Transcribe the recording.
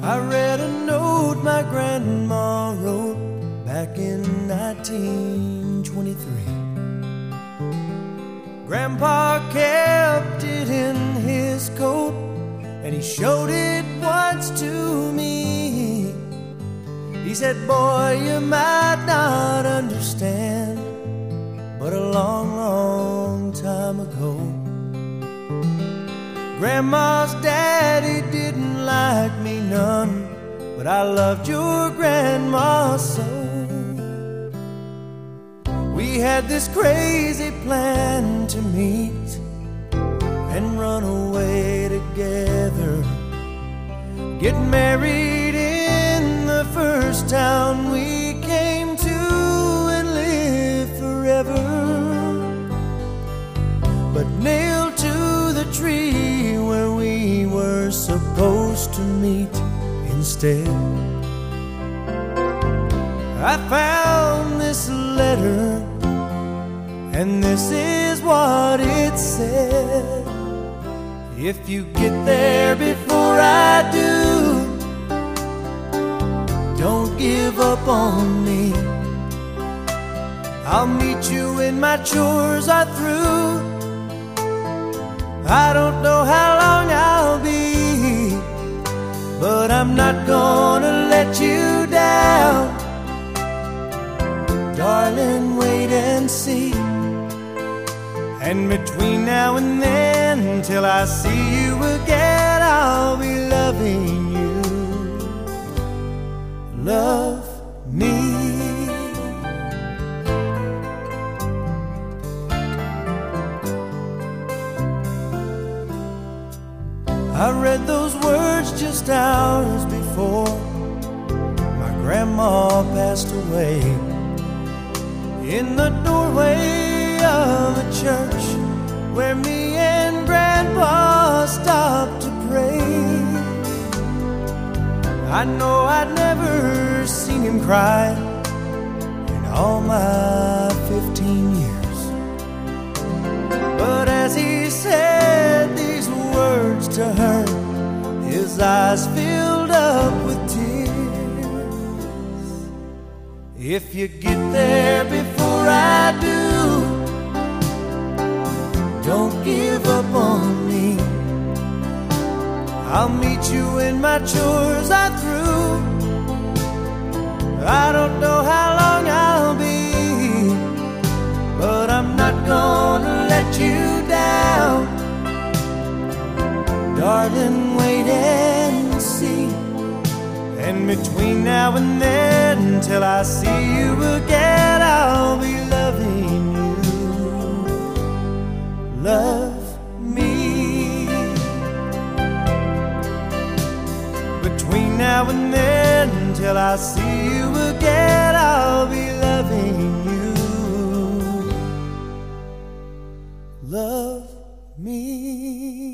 I read a note my grandma wrote back in 1923. Grandpa kept it in his coat, and he showed it once to me. He said, "Boy, you might not understand, but a long, long time ago, Grandma's daddy didn't like me none, but I loved your grandma so. We had this crazy plan to meet and run away together, get married in the first town we came to, and live forever. But nailed to the tree where we were supposed to meet instead, I found this letter, and this is what it said. If you get there before I do, don't give up on me. I'll meet you when my chores are through. I don't know how long I'll be, but I'm not gonna let you down. Darling, wait and see. And between now and then, till I see you again, I'll be loving you. Love me. I read those words just hours before my grandma passed away, in the doorway of a church where me and Grandpa stopped to pray. I know I'd never seen him cry in all my 15 years, but as he said these words to her, his eyes filled up with tears. If you get there before I do, don't give up on me. I'll meet you when my chores are through. I don't know how long I'll be, but I'm not gonna let you down. Darling, wait and see. And between now and then, till I see you again, I'll be loving you. Love me. Between now and then, till I see you again, I'll be loving you. Love me.